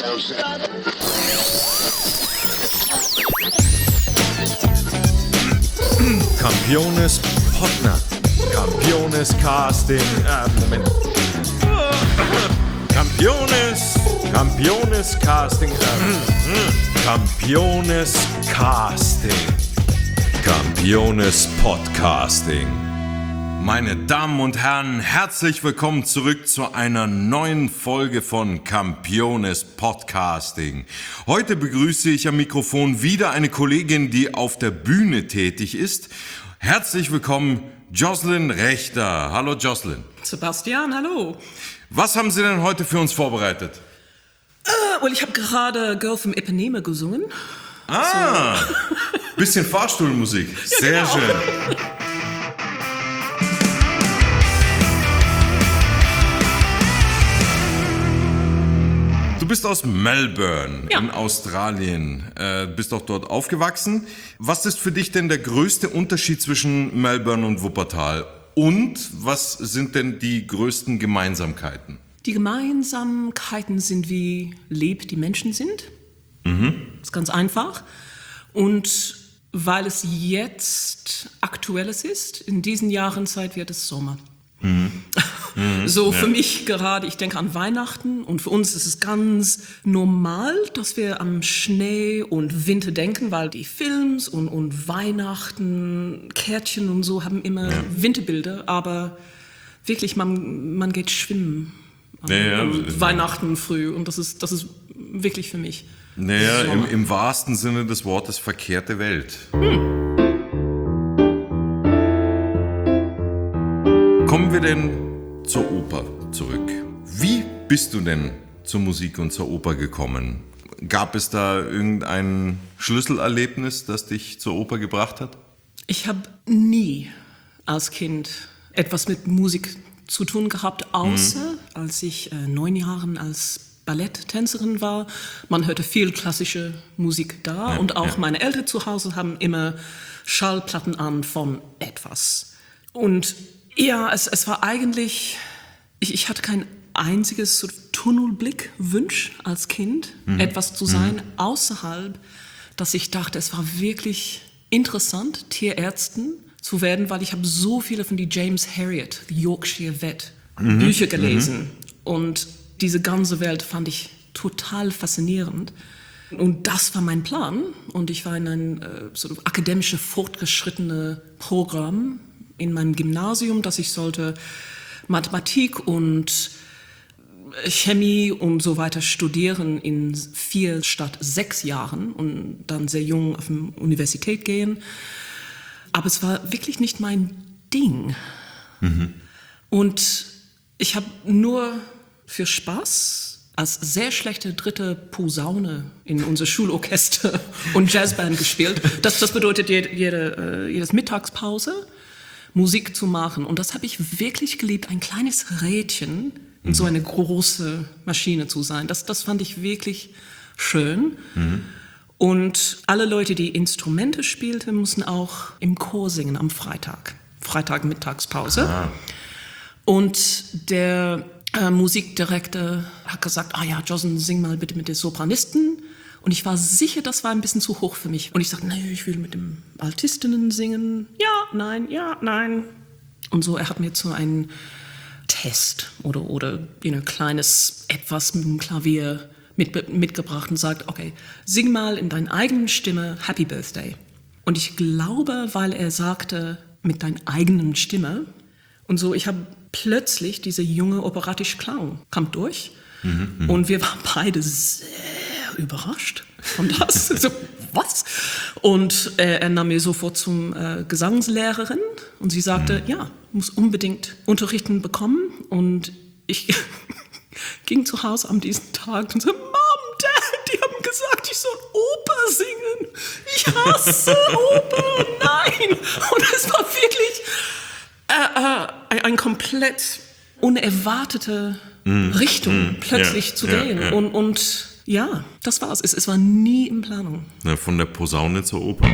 Campiones Partner. Campiones Casting. Moment. Campiones Casting. Campiones Casting. Campiones Podcasting. Meine Damen und Herren, herzlich willkommen zurück zu einer neuen Folge von Campiones Podcasting. Heute begrüße ich am Mikrofon wieder eine Kollegin, die auf der Bühne tätig ist. Herzlich willkommen, Jocelyn Rechter. Hallo Jocelyn. Sebastian, hallo. Was haben Sie denn heute für uns vorbereitet? Ich habe gerade Girl from Ipanema gesungen. Bisschen Fahrstuhlmusik. Sehr genau. Schön. Du bist aus Melbourne in Australien, bist auch dort aufgewachsen. Was ist für dich denn der größte Unterschied zwischen Melbourne und Wuppertal? Und was sind denn die größten Gemeinsamkeiten? Die Gemeinsamkeiten sind, wie lieb die Menschen sind. Das ist ganz einfach. Und weil es jetzt Aktuelles ist, in diesen Jahreszeit wird es Sommer. Für mich gerade, ich denke an Weihnachten und für uns ist es ganz normal, dass wir an Schnee und Winter denken, weil die Films und Weihnachten, Kärtchen und so haben immer Winterbilder, aber wirklich, man geht schwimmen an Weihnachten früh und das ist wirklich für mich. Naja, im wahrsten Sinne des Wortes verkehrte Welt. Kommen wir denn zur Oper zurück. Wie bist du denn zur Musik und zur Oper gekommen? Gab es da irgendein Schlüsselerlebnis, das dich zur Oper gebracht hat? Ich habe nie als Kind etwas mit Musik zu tun gehabt, außer als ich 9 Jahre als Balletttänzerin war. Man hörte viel klassische Musik da und auch meine Eltern zu Hause haben immer Schallplatten an von etwas. Und ja, es war eigentlich, ich hatte kein einziges so Tunnelblick-Wunsch als Kind, etwas zu sein außerhalb, dass ich dachte, es war wirklich interessant, Tierärztin zu werden, weil ich habe so viele von die James Herriot, die Yorkshire Vet, Bücher gelesen. Und diese ganze Welt fand ich total faszinierend. Und das war mein Plan. Und ich war in ein akademische, fortgeschrittene Programm in meinem Gymnasium, dass ich sollte Mathematik und Chemie und so weiter studieren in 4 statt 6 Jahren und dann sehr jung auf die Universität gehen. Aber es war wirklich nicht mein Ding. Und ich habe nur für Spaß als sehr schlechte dritte Posaune in unser Schulorchester und Jazzband gespielt. Das bedeutet jedes Mittagspause Musik zu machen. Und das habe ich wirklich geliebt, ein kleines Rädchen in so eine große Maschine zu sein. Das fand ich wirklich schön. Und alle Leute, die Instrumente spielten, mussten auch im Chor singen am Freitag Mittagspause. Und der Musikdirektor hat gesagt, Jocelyn, sing mal bitte mit den Sopranisten. Und ich war sicher, das war ein bisschen zu hoch für mich. Und ich sagte, ich will mit dem Altistinnen singen. Ja, nein. Und so, er hat mir zu einem Test oder kleines etwas mit dem Klavier mitgebracht und sagt, okay, sing mal in deiner eigenen Stimme Happy Birthday. Und ich glaube, weil er sagte, mit deiner eigenen Stimme. Und so, ich habe plötzlich diese junge operatische Klang kam durch. Und wir waren beide sehr überrascht von das. So, was? Und er nahm mir sofort zum Gesangslehrerin und sie sagte, muss unbedingt Unterrichten bekommen. Und ich ging zu Hause an diesem Tag und so, Mom, Dad, die haben gesagt, ich soll Oper singen. Ich hasse Oper, nein. Und es war wirklich ein komplett unerwartete Richtung plötzlich zu gehen. Und ja, das war's. Es war nie in Planung. Von der Posaune zur Oper.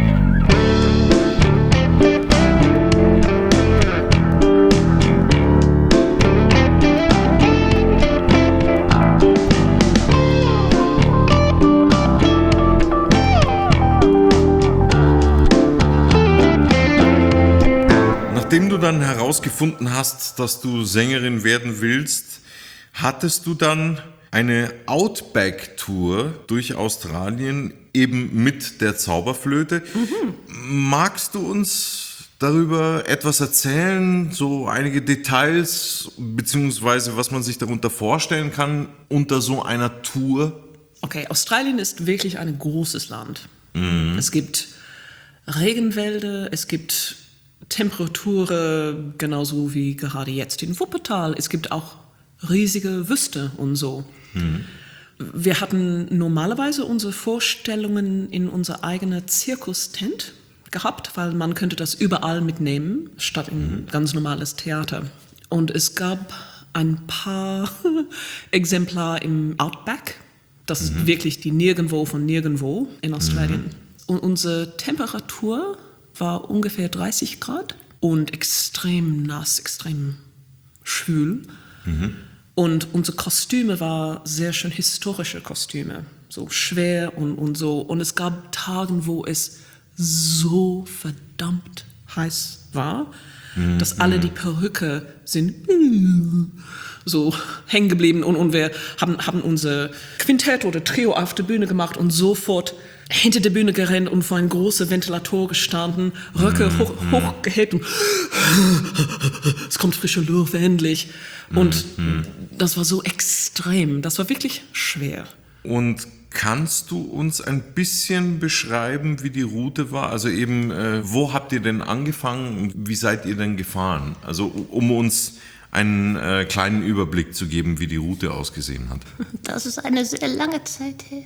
herausgefunden hast, dass du Sängerin werden willst, hattest du dann eine Outback-Tour durch Australien eben mit der Zauberflöte. Magst du uns darüber etwas erzählen, so einige Details, beziehungsweise was man sich darunter vorstellen kann unter so einer Tour? Okay, Australien ist wirklich ein großes Land. Es gibt Regenwälder, es gibt Temperaturen genauso wie gerade jetzt in Wuppertal. Es gibt auch riesige Wüste und so. Wir hatten normalerweise unsere Vorstellungen in unser eigener Zirkustent gehabt, weil man könnte das überall mitnehmen, statt in ganz normales Theater. Und es gab ein paar Exemplare im Outback, das ist wirklich die Nirgendwo von Nirgendwo in Australien. Und unsere Temperatur war ungefähr 30 Grad und extrem nass, extrem schwül. Und unsere Kostüme waren sehr schön historische Kostüme, so schwer und so. Und es gab Tage, wo es so verdammt heiß war, dass alle die Perücke sind so hängen geblieben. Und wir haben unser Quintett oder Trio auf der Bühne gemacht und sofort hinter der Bühne gerannt und vor einem großen Ventilator gestanden, Röcke hochgehebt und es kommt frische Luft, endlich. Und das war so extrem, das war wirklich schwer. Und kannst du uns ein bisschen beschreiben, wie die Route war? Also eben, wo habt ihr denn angefangen und wie seid ihr denn gefahren? Also um uns einen kleinen Überblick zu geben, wie die Route ausgesehen hat. Das ist eine sehr lange Zeit her.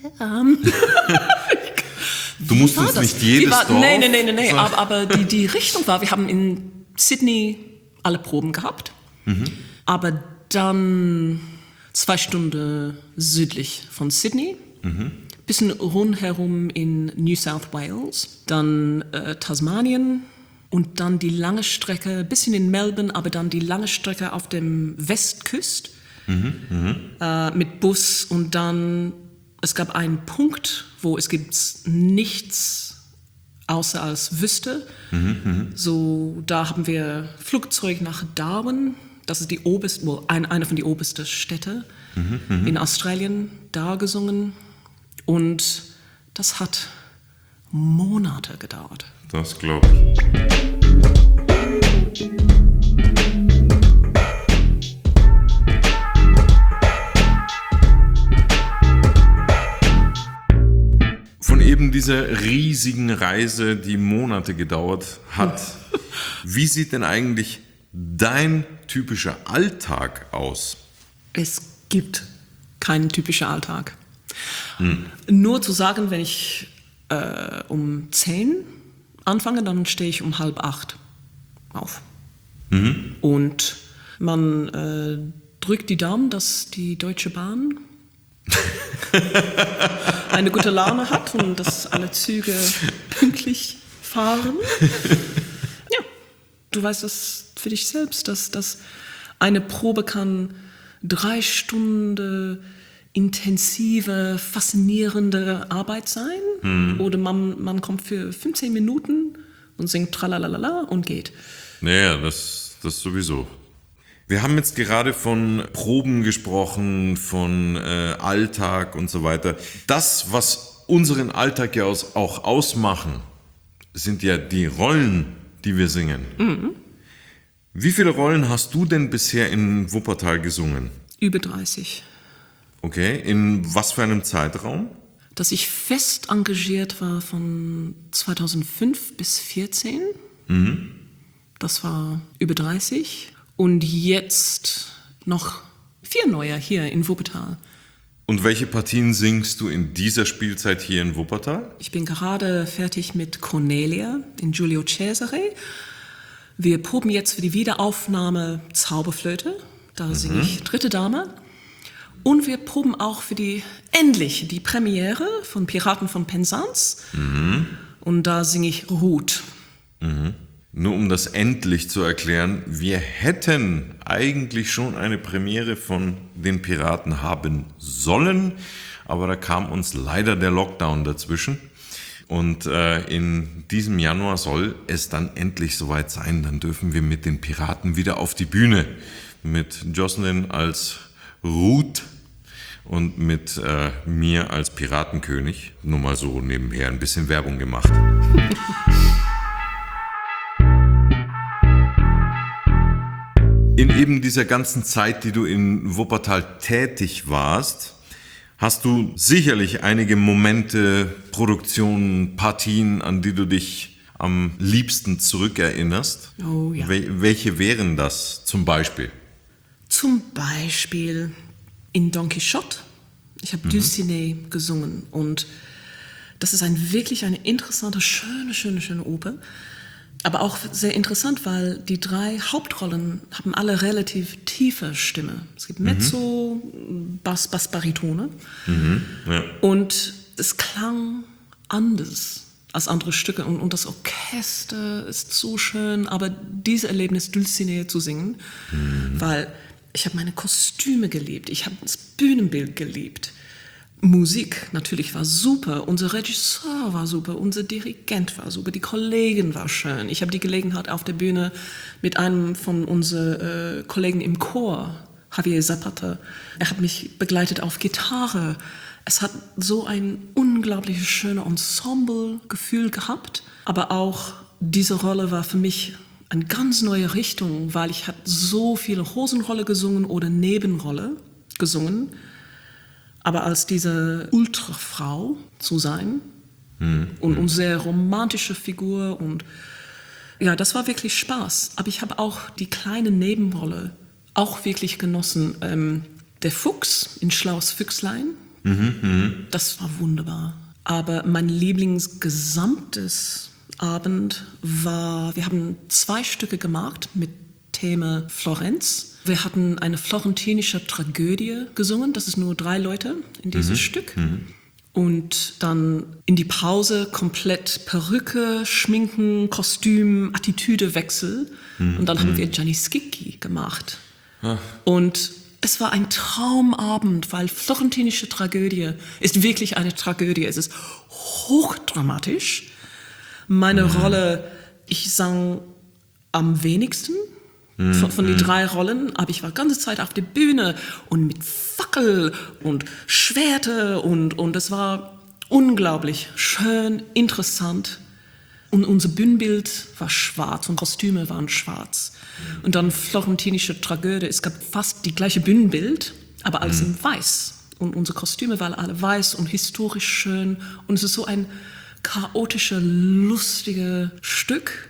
Du musst uns nicht jedes Dorf... Nee, aber die Richtung war, wir haben in Sydney alle Proben gehabt, aber dann 2 Stunden südlich von Sydney, bisschen rundherum in New South Wales, dann Tasmanien und dann die lange Strecke, bisschen in Melbourne, aber dann die lange Strecke auf dem Westküste mit Bus und dann, es gab einen Punkt, wo es gibt nichts außer als Wüste. So, da haben wir Flugzeug nach Darwin, das ist die oberste, eine von den obersten Städten in Australien, da gesungen. Und das hat Monate gedauert. Das glaube ich. Von eben dieser riesigen Reise, die Monate gedauert hat, wie sieht denn eigentlich dein typischer Alltag aus? Es gibt keinen typischen Alltag. Nur zu sagen, wenn ich um 10 anfange, dann stehe ich um 7:30 auf. Und man drückt die Daumen, dass die Deutsche Bahn eine gute Laune hat und dass alle Züge pünktlich fahren. Ja, du weißt das für dich selbst, dass eine Probe kann 3 Stunden intensive, faszinierende Arbeit sein. Oder man kommt für 15 Minuten und singt tralalala und geht. Naja, das sowieso. Wir haben jetzt gerade von Proben gesprochen, von Alltag und so weiter. Das, was unseren Alltag ja auch ausmachen, sind ja die Rollen, die wir singen. Wie viele Rollen hast du denn bisher in Wuppertal gesungen? Über 30. Okay, in was für einem Zeitraum? Dass ich fest engagiert war von 2005 bis 2014. Das war über 30. Und jetzt noch 4 neue hier in Wuppertal. Und welche Partien singst du in dieser Spielzeit hier in Wuppertal? Ich bin gerade fertig mit Cornelia in Giulio Cesare. Wir proben jetzt für die Wiederaufnahme Zauberflöte. Da singe ich Dritte Dame. Und wir proben auch für endlich die Premiere von Piraten von Penzance. Und da singe ich Ruth. Nur um das endlich zu erklären, wir hätten eigentlich schon eine Premiere von den Piraten haben sollen, aber da kam uns leider der Lockdown dazwischen. Und in diesem Januar soll es dann endlich soweit sein. Dann dürfen wir mit den Piraten wieder auf die Bühne. Mit Jocelyn als Ruth und mit mir als Piratenkönig. Nur mal so nebenher ein bisschen Werbung gemacht. In eben dieser ganzen Zeit, die du in Wuppertal tätig warst, hast du sicherlich einige Momente, Produktionen, Partien, an die du dich am liebsten zurückerinnerst. Oh ja. Welche wären das zum Beispiel? Zum Beispiel in Don Quixote. Ich habe Dulcinea gesungen und das ist wirklich eine interessante, schöne Oper. Aber auch sehr interessant, weil die 3 Hauptrollen haben alle relativ tiefe Stimme. Es gibt Mezzo, Bass, Baritone. Ja. Und es klang anders als andere Stücke. Und das Orchester ist so schön. Aber dieses Erlebnis, Dulcinea zu singen, weil ich habe meine Kostüme geliebt. Ich habe das Bühnenbild geliebt. Musik natürlich war super, unser Regisseur war super, unser Dirigent war super, die Kollegen war schön. Ich habe die Gelegenheit auf der Bühne mit einem von unseren Kollegen im Chor, Javier Zapata, er hat mich begleitet auf Gitarre. Es hat so ein unglaublich schönes Ensemble-Gefühl gehabt, aber auch diese Rolle war für mich eine ganz neue Richtung, weil ich habe so viele Hosenrolle gesungen oder Nebenrolle gesungen. Aber als diese Ultrafrau zu sein und eine sehr romantische Figur und ja, das war wirklich Spaß. Aber ich habe auch die kleine Nebenrolle auch wirklich genossen. Der Fuchs in Schlaues Füchslein, das war wunderbar. Aber mein Lieblingsgesamtes Abend war, wir haben 2 Stücke gemacht mit Thema Florenz. Wir hatten eine florentinische Tragödie gesungen, das ist nur 3 Leute in dieses Stück. Und dann in die Pause komplett Perücke, Schminken, Kostüm, Attitüdewechsel. Und dann haben wir Gianni Schicchi gemacht. Und es war ein Traumabend, weil florentinische Tragödie ist wirklich eine Tragödie. Es ist hochdramatisch. Meine Rolle, ich sang am wenigsten. Von den 3 Rollen, aber ich war die ganze Zeit auf der Bühne und mit Fackel und Schwerte und es war unglaublich schön, interessant. Und unser Bühnenbild war schwarz und Kostüme waren schwarz. Und dann florentinische Tragödie, es gab fast die gleiche Bühnenbild, aber alles in weiß. Und unsere Kostüme waren alle weiß und historisch schön. Und es ist so ein chaotisches, lustiges Stück.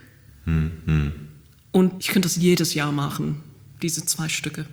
Und ich könnte das jedes Jahr machen, diese 2 Stücke.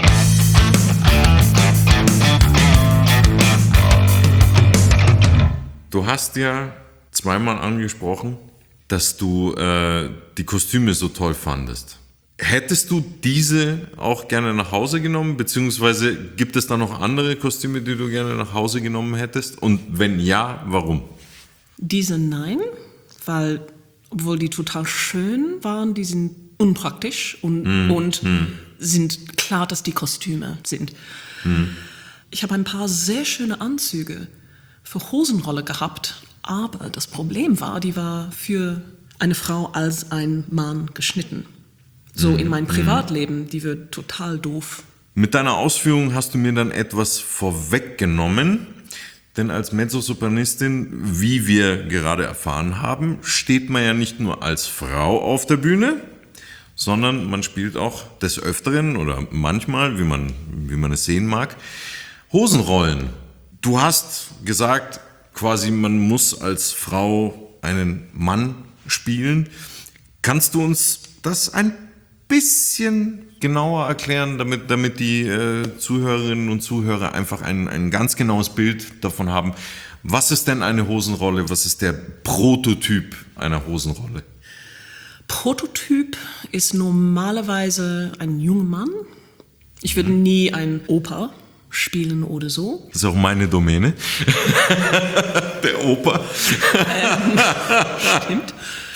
Du hast ja zweimal angesprochen, dass du die Kostüme so toll fandest. Hättest du diese auch gerne nach Hause genommen, beziehungsweise gibt es da noch andere Kostüme, die du gerne nach Hause genommen hättest? Und wenn ja, warum? Diese nein, weil obwohl die total schön waren, die sind unpraktisch und sind klar, dass die Kostüme sind. Ich habe ein paar sehr schöne Anzüge für Hosenrolle gehabt, aber das Problem war, die war für eine Frau als ein Mann geschnitten. So in meinem Privatleben, die wird total doof. Mit deiner Ausführung hast du mir dann etwas vorweggenommen, denn als Mezzosopranistin, wie wir gerade erfahren haben, steht man ja nicht nur als Frau auf der Bühne, sondern man spielt auch des Öfteren oder manchmal, wie man es sehen mag, Hosenrollen. Du hast gesagt, quasi man muss als Frau einen Mann spielen. Kannst du uns das ein bisschen genauer erklären, damit die Zuhörerinnen und Zuhörer einfach ein ganz genaues Bild davon haben? Was ist denn eine Hosenrolle? Was ist der Prototyp einer Hosenrolle? Prototyp ist normalerweise ein junger Mann. Ich würde nie ein Opa spielen oder so. Das ist auch meine Domäne. Der Opa. Stimmt.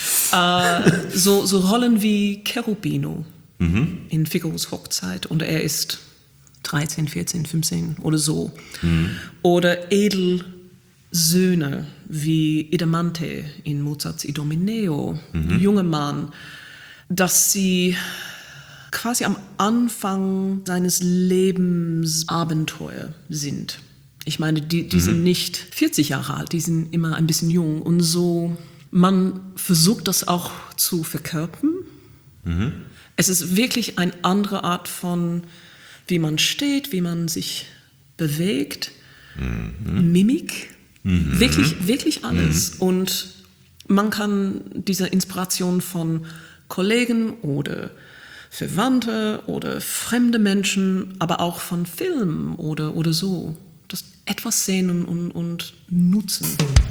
So Rollen wie Cherubino in Figaros Hochzeit und er ist 13, 14, 15 oder so. Oder Söhne wie Idamante in Mozarts Idomeneo, junge Mann, dass sie quasi am Anfang seines Lebensabenteuer sind. Ich meine, die sind nicht 40 Jahre alt, die sind immer ein bisschen jung. Und so, man versucht das auch zu verkörpern. Es ist wirklich eine andere Art von, wie man steht, wie man sich bewegt, Mimik, wirklich alles. Und man kann diese Inspiration von Kollegen oder Verwandte oder fremde Menschen, aber auch von Filmen oder so, das etwas sehen und nutzen.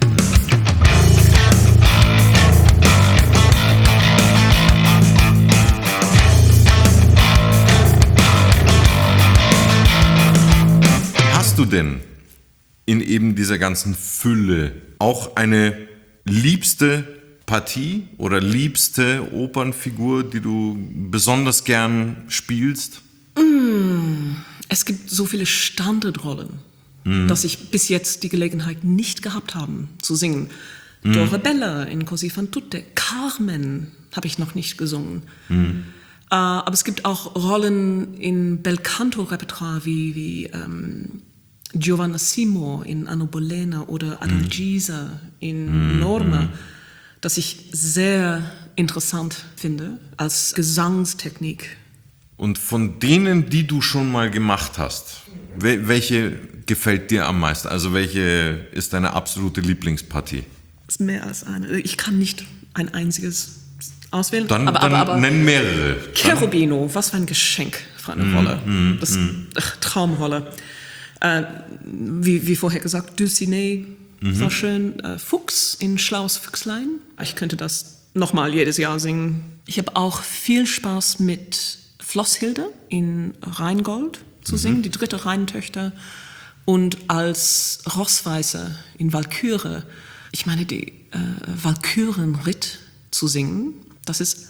Hast du denn in eben dieser ganzen Fülle auch eine liebste Partie oder liebste Opernfigur, die du besonders gern spielst? Es gibt so viele Standardrollen, dass ich bis jetzt die Gelegenheit nicht gehabt habe zu singen. Dorabella in Così fan tutte, Carmen habe ich noch nicht gesungen. Aber es gibt auch Rollen in Belcanto-Repertoire wie Giovanna Simo in Anna Bolena oder Adalgisa in Norma, das ich sehr interessant finde als Gesangstechnik. Und von denen, die du schon mal gemacht hast, welche gefällt dir am meisten? Also welche ist deine absolute Lieblingspartie? Das ist mehr als eine. Ich kann nicht ein einziges auswählen. Dann nenn mehrere. Cherubino, was für ein Geschenk für eine Rolle. Das Traumrolle. Wie vorher gesagt, Dulcinea war schön. Fuchs in Schlaues Füchslein. Ich könnte das nochmal jedes Jahr singen. Ich habe auch viel Spaß mit Flosshilde in Rheingold zu singen, die dritte Rheintöchter. Und als Rossweißer in Walküre, ich meine, die Walkürenritt zu singen, das ist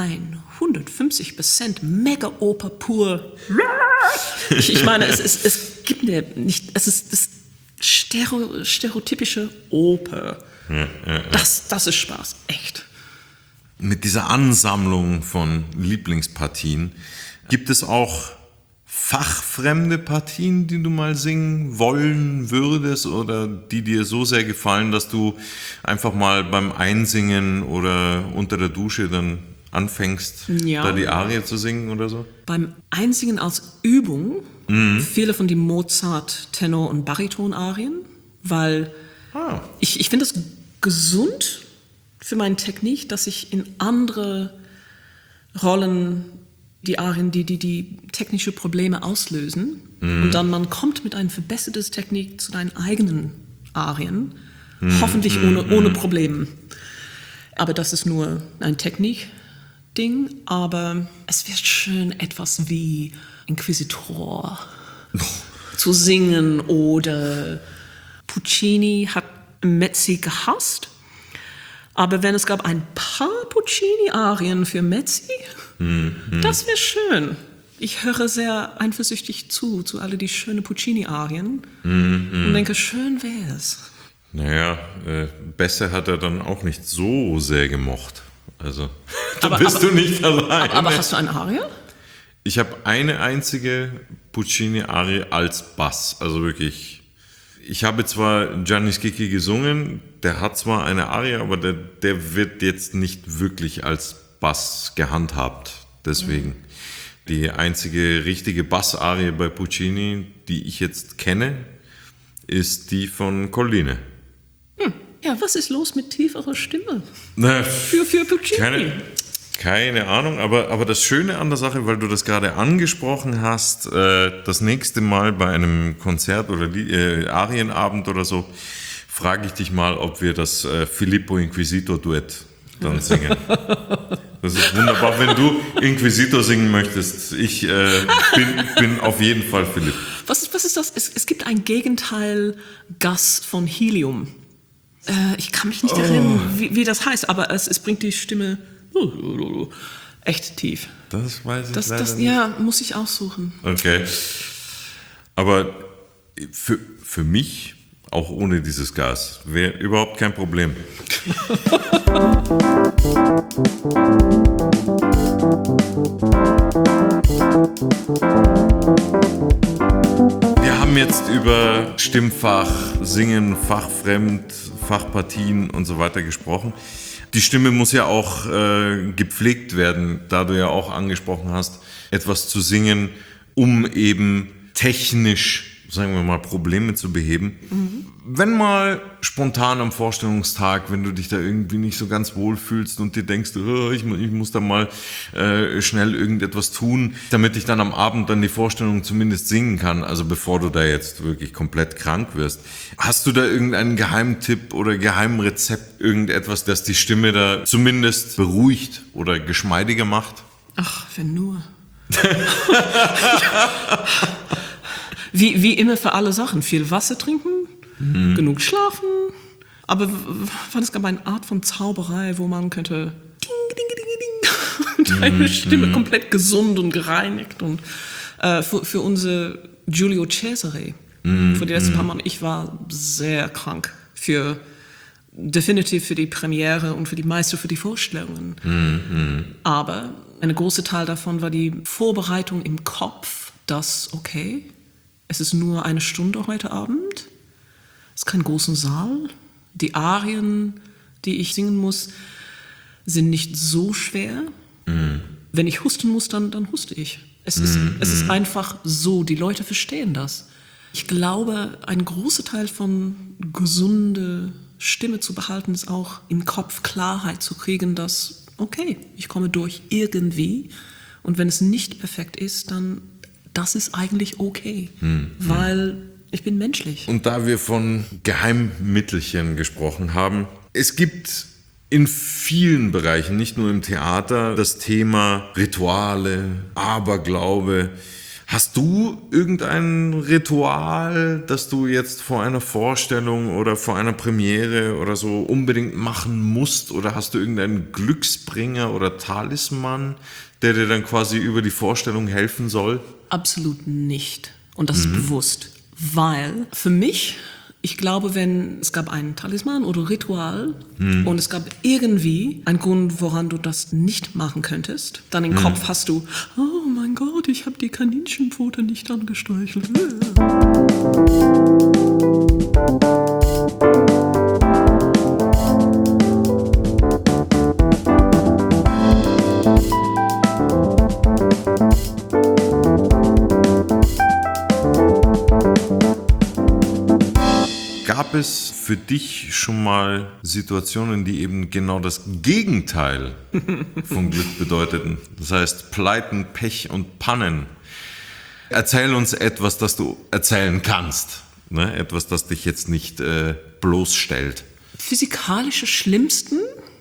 150% Mega-Oper pur. Ich meine, es gibt mir nicht, es ist das stereotypische Oper. Das ist Spaß, echt. Mit dieser Ansammlung von Lieblingspartien, gibt es auch fachfremde Partien, die du mal singen wollen würdest oder die dir so sehr gefallen, dass du einfach mal beim Einsingen oder unter der Dusche dann anfängst, da die Arie zu singen oder so? Beim Einsingen als Übung viele von den Mozart, Tenor- und Bariton-Arien, weil ich finde es gesund für meine Technik, dass ich in andere Rollen die Arien, die technische Probleme auslösen und dann man kommt mit einer verbesserten Technik zu deinen eigenen Arien, hoffentlich ohne Probleme. Aber das ist nur ein Technik-Ding, aber es wird schön etwas wie Inquisitor zu singen oder Puccini hat Mezzi gehasst, aber wenn es gab ein paar Puccini-Arien für Mezzi, das wäre schön. Ich höre sehr eifersüchtig zu all die schönen Puccini-Arien und denke, schön wäre es. Naja, Besse hat er dann auch nicht so sehr gemocht. Also, du nicht allein. Aber hast du eine Arie? Ich habe eine einzige Puccini-Arie als Bass, also wirklich. Ich habe zwar Gianni Schicchi gesungen, der hat zwar eine Arie, aber der wird jetzt nicht wirklich als Bass gehandhabt. Deswegen die einzige richtige Bassarie bei Puccini, die ich jetzt kenne, ist die von Colline. Ja, was ist los mit tieferer Stimme? Na, Für Puccini. Keine Ahnung, aber das Schöne an der Sache, weil du das gerade angesprochen hast, das nächste Mal bei einem Konzert oder Arienabend oder so, frage ich dich mal, ob wir das Filippo Inquisitor Duett dann singen. Das ist wunderbar, wenn du Inquisitor singen möchtest. Ich bin auf jeden Fall Philipp. Was ist das? Es gibt ein Gegenteil Gas von Helium. Ich kann mich nicht erinnern, wie das heißt, aber es bringt die Stimme echt tief. Das weiß ich leider nicht. Ja, muss ich aussuchen. Okay. Aber für mich auch ohne dieses Gas. Wäre überhaupt kein Problem. Wir haben jetzt über Stimmfach, Singen, Fachfremd, Fachpartien und so weiter gesprochen. Die Stimme muss ja auch gepflegt werden, da du ja auch angesprochen hast, etwas zu singen, um eben technisch, sagen wir mal, Probleme zu beheben. Wenn mal spontan am Vorstellungstag, wenn du dich da irgendwie nicht so ganz wohl fühlst und dir denkst, ich muss da mal schnell irgendetwas tun, damit ich dann am Abend dann die Vorstellung zumindest singen kann, also bevor du da jetzt wirklich komplett krank wirst. Hast du da irgendeinen Geheimtipp oder Geheimrezept, irgendetwas, das die Stimme da zumindest beruhigt oder geschmeidiger macht? Ach, wenn nur. Wie immer für alle Sachen. Viel Wasser trinken, genug schlafen. Aber es gab eine Art von Zauberei, wo man könnte und deine Stimme komplett gesund und gereinigt. Und für unser Giulio Cesare, für die letzten paar Mal, ich war sehr krank. Definitiv für die Premiere und für die meiste für die Vorstellungen. Aber ein großer Teil davon war die Vorbereitung im Kopf, dass, okay, es ist nur eine Stunde heute Abend, es ist kein großer Saal, die Arien, die ich singen muss, sind nicht so schwer. Wenn ich husten muss, dann huste ich. Es ist einfach so, die Leute verstehen das. Ich glaube, ein großer Teil von gesunde Stimme zu behalten, ist auch im Kopf Klarheit zu kriegen, dass, okay, ich komme durch irgendwie und wenn es nicht perfekt ist, dann das ist eigentlich okay, weil ich bin menschlich. Und da wir von Geheimmittelchen gesprochen haben, es gibt in vielen Bereichen, nicht nur im Theater, das Thema Rituale, Aberglaube. Hast du irgendein Ritual, das du jetzt vor einer Vorstellung oder vor einer Premiere oder so unbedingt machen musst? Oder hast du irgendeinen Glücksbringer oder Talisman, der dir dann quasi über die Vorstellung helfen soll? Absolut nicht. Und das ist bewusst. Weil für mich, ich glaube, wenn es gab einen Talisman oder Ritual und es gab irgendwie einen Grund, woran du das nicht machen könntest, dann im Kopf hast du, oh mein Gott, ich habe die Kaninchenpfote nicht angestreichelt. Gab es für dich schon mal Situationen, die eben genau das Gegenteil von Glück bedeuteten? Das heißt Pleiten, Pech und Pannen. Erzähl uns etwas, das du erzählen kannst. Ne? Etwas, das dich jetzt nicht bloßstellt. Physikalische Schlimmsten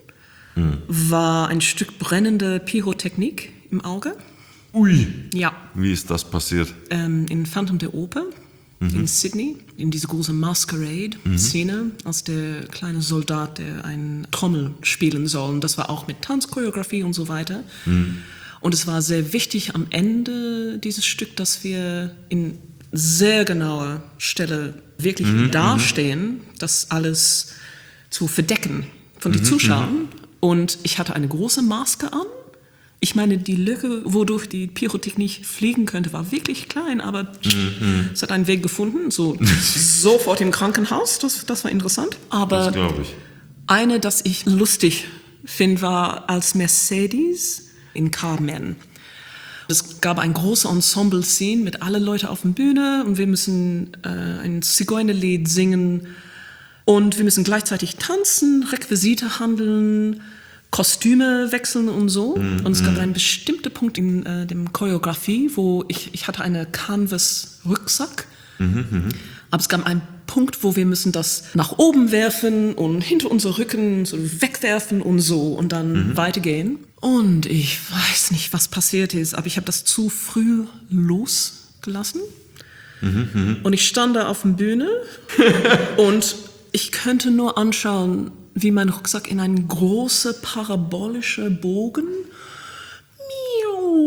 war ein Stück brennende Pyrotechnik im Auge. Ui! Ja. Wie ist das passiert? In Phantom der Oper in Sydney, in diese große Masquerade-Szene, als der kleine Soldat, der eine Trommel spielen soll. Und das war auch mit Tanzchoreografie und so weiter. Und es war sehr wichtig am Ende dieses Stück, dass wir in sehr genauer Stelle wirklich dastehen, das alles zu verdecken von den Zuschauern. Und ich hatte eine große Maske an. Ich meine, die Lücke, wodurch die Pyrotechnik fliegen könnte, war wirklich klein, aber es hat einen Weg gefunden, sofort im Krankenhaus, das war interessant. Aber das glaube ich. eine, das ich lustig finde, war als Mercedes in Carmen. Es gab ein großes Ensemble-Szene mit allen Leuten auf der Bühne und wir müssen ein Zigeunerlied singen und wir müssen gleichzeitig tanzen, Requisite handeln, Kostüme wechseln und so. Und es gab einen bestimmten Punkt in dem Choreografie, wo ich hatte einen Canvas-Rucksack. Aber es gab einen Punkt, wo wir müssen das nach oben werfen und hinter unser Rücken so wegwerfen und so und dann weitergehen. Und ich weiß nicht, was passiert ist, aber ich habe das zu früh losgelassen. Und ich stand da auf der Bühne und ich könnte nur anschauen, wie mein Rucksack in einen großen parabolischen Bogen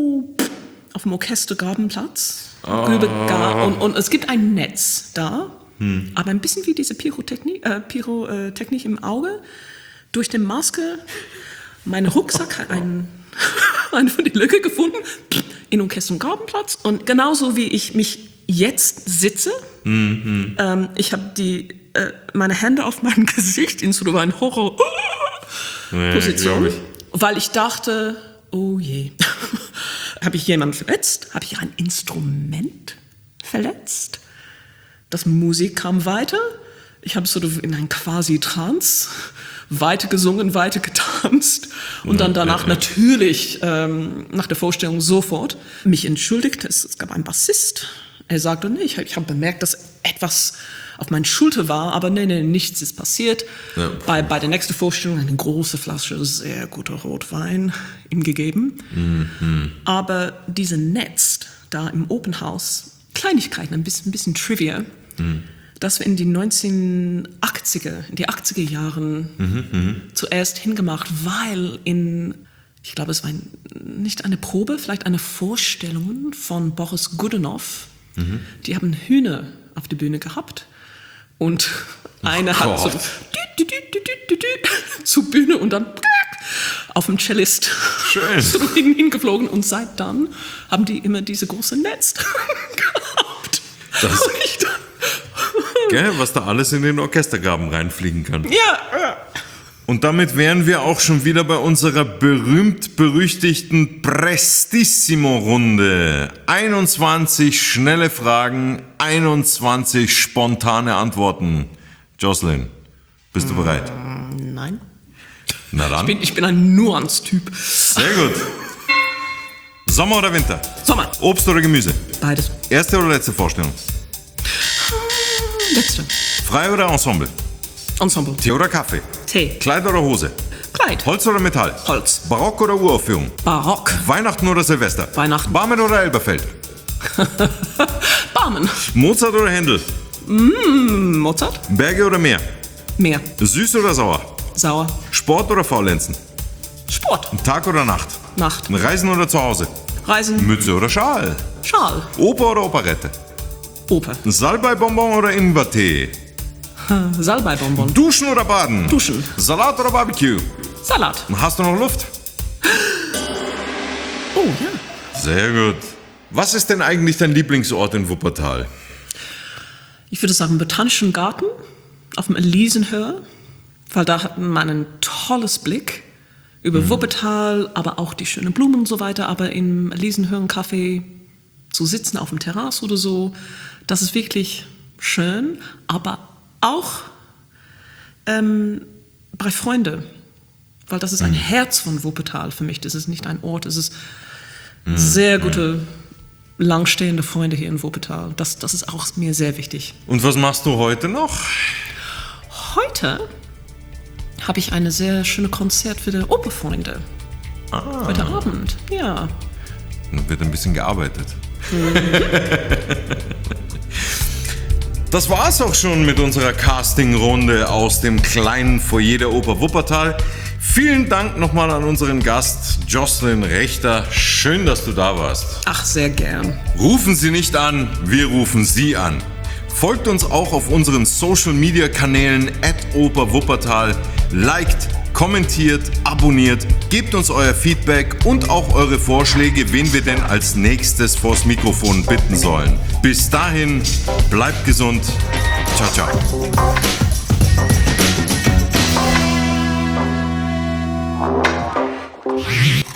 auf dem Orchestergrabenplatz und es gibt ein Netz da aber ein bisschen wie diese Pyrotechnik im Auge. Durch die Maske, mein Rucksack hat eine von die Lücke gefunden, in Orchester- und Gartenplatz. Und genauso wie ich mich jetzt sitze, ich habe meine Hände auf meinem Gesicht in so eine Horror-Position, weil ich dachte, oh je, habe ich jemanden verletzt? Habe ich ein Instrument verletzt? Das Musik kam weiter. Ich habe so in ein quasi Trance weiter gesungen, weiter getanzt und dann danach natürlich nach der Vorstellung sofort mich entschuldigt. Es gab einen Bassist. Er sagte, nee, ich habe bemerkt, dass etwas auf meiner Schulter war, aber nee, nichts ist passiert. Ja. Bei der nächsten Vorstellung eine große Flasche sehr guter Rotwein ihm gegeben. Aber diese Netz da im Open House, Kleinigkeiten, ein bisschen Trivia, das wir in die 80er Jahren zuerst hingemacht, weil ich glaube, es war nicht eine Probe, vielleicht eine Vorstellung von Boris Godunov. Die haben Hühner auf der Bühne gehabt und eine hat so zur Bühne und dann auf dem Cellist so hingeflogen und seit dann haben die immer diese große Netz gehabt. Gell, was da alles in den Orchestergraben reinfliegen kann. Ja. Und damit wären wir auch schon wieder bei unserer berühmt-berüchtigten Prestissimo-Runde. 21 schnelle Fragen, 21 spontane Antworten. Jocelyn, bist du bereit? Nein. Na dann. Ich bin ein Nuance-Typ. Sehr gut. Sommer oder Winter? Sommer. Obst oder Gemüse? Beides. Erste oder letzte Vorstellung? Letzte. Frei oder Ensemble? Ensemble. Tee oder Kaffee? Tee. Kleid oder Hose? Kleid. Holz oder Metall? Holz. Barock oder Uraufführung? Barock. Weihnachten oder Silvester? Weihnachten. Barmen oder Elberfeld? Barmen. Mozart oder Händel? Mozart. Berge oder Meer? Meer. Süß oder sauer? Sauer. Sport oder Faulenzen? Sport. Tag oder Nacht? Nacht. Reisen oder zu Hause? Reisen. Mütze oder Schal? Schal. Oper oder Operette? Oper. Salbeibonbon oder Ingwertee? Salbeibonbon. Duschen oder Baden? Duschen. Salat oder Barbecue? Salat. Hast du noch Luft? Oh ja. Sehr gut. Was ist denn eigentlich dein Lieblingsort in Wuppertal? Ich würde sagen Botanischen Garten auf dem Elisenhöhe, weil da hat man einen tolles Blick über Wuppertal, aber auch die schönen Blumen und so weiter. Aber im Elisenhöhen-Café zu sitzen auf dem Terrasse oder so, das ist wirklich schön, aber auch bei Freunden, weil das ist ein Herz von Wuppertal für mich. Das ist nicht ein Ort, es ist sehr gute, langstehende Freunde hier in Wuppertal. Das ist auch mir sehr wichtig. Und was machst du heute noch? Heute habe ich eine sehr schöne Konzert für die Operfreunde. Heute Abend, ja. Dann wird ein bisschen gearbeitet. Das war's auch schon mit unserer Casting-Runde aus dem kleinen Foyer der Oper Wuppertal. Vielen Dank nochmal an unseren Gast Jocelyn Rechter. Schön, dass du da warst. Ach, sehr gern. Rufen Sie nicht an, wir rufen Sie an. Folgt uns auch auf unseren Social-Media-Kanälen @operwuppertal. Liked, kommentiert, abonniert, gebt uns euer Feedback und auch eure Vorschläge, wen wir denn als nächstes vors Mikrofon bitten sollen. Bis dahin, bleibt gesund. Ciao, ciao.